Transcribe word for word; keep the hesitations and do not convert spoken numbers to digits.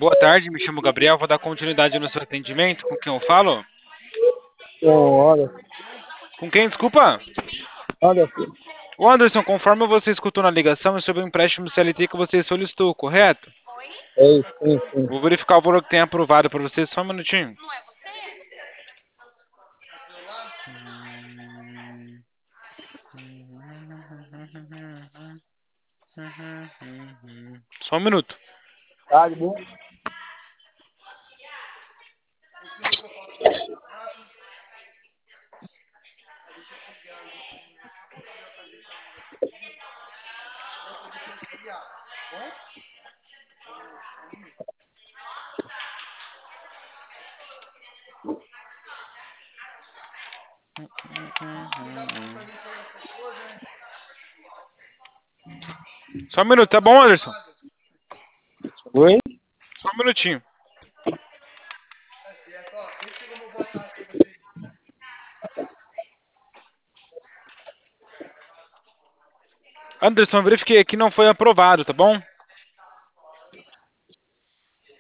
Boa tarde, me chamo Gabriel, vou dar continuidade no seu atendimento. Com quem eu falo? Olha, Com quem, desculpa? olha, filho. O Anderson, conforme você escutou na ligação, é sobre o empréstimo C L T que você solicitou, correto? É isso, sim, sim. Vou verificar o valor que tem aprovado para você, só um minutinho. Só um minuto. Tá de boa? Só um minuto, tá bom, Anderson? Oi? Só um minutinho. Anderson, verifiquei aqui, não foi aprovado, tá bom?